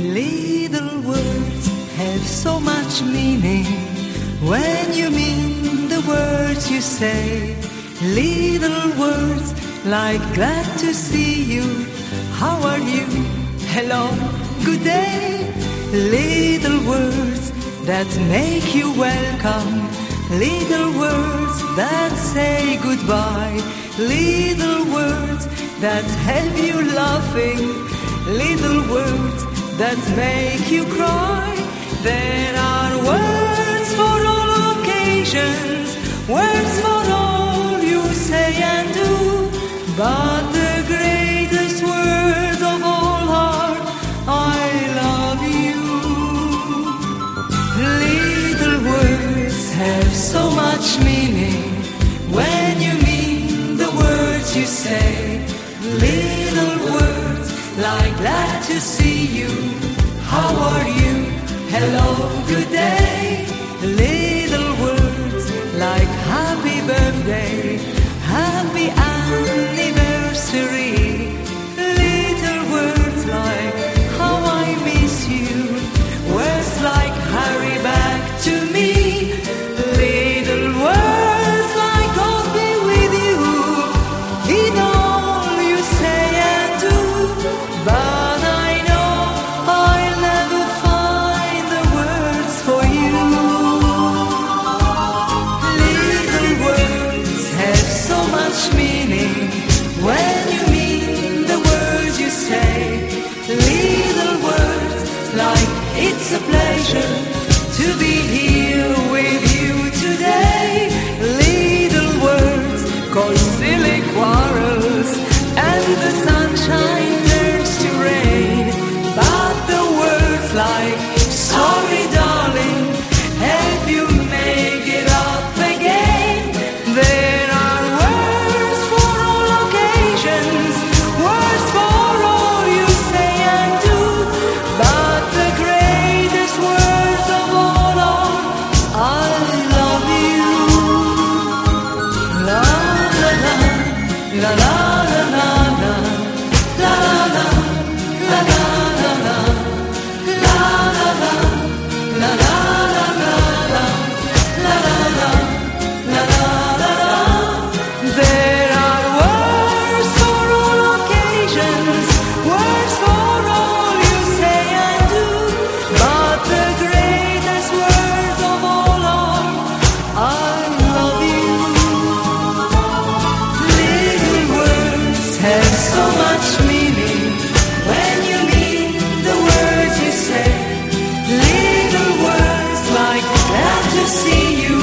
Little words have so much meaning when you mean the words you say. Little words like glad to see you, how are you, hello, good day. Little words that make you welcome, little words that say goodbye, little words that have you laughing, little words that make you cry. There are words for all occasions, words for all you say and do, but the greatest words of all are I love you. Little words have so much meaning when you mean the words you say. Little words like glad to see you, how are you, hello, good day. Little words like happy birthday, happy anniversary. Little words like how I miss you, words like hurry back to me. Little words like God be with you in all you say and do, but I know I'll never find the words for you. Little words have so much meaning when you mean the words you say. Little words like it's a pleasure to be here with you today. Little words cause silly quarrels and the sunshine turns to rain, but the words like sorry darling, help you make it up again. There are words for all occasions, words for all you say and do, but the greatest words of all are I love you. La la la, la la la la la, la la la, la la la la, la la la, la la la la la, la la la, la la la la. There are words for all occasions, words for all you say and do, but the greatest words of all are I love you. Little words have so much meaning when you mean the words you say. Little words like glad to see you,